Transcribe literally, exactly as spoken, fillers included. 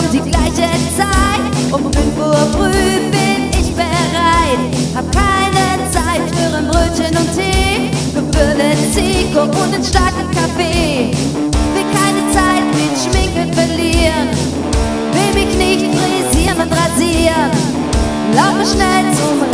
um die gleiche Zeit. Um fünf Uhr früh bin ich bereit. Hab keine Zeit für ein Brötchen und Tee, für Birne, Zico und einen starken Kaffee. Will keine Zeit mit Schminken verlieren, will mich nicht frisieren und rasieren. Laufe schnell zum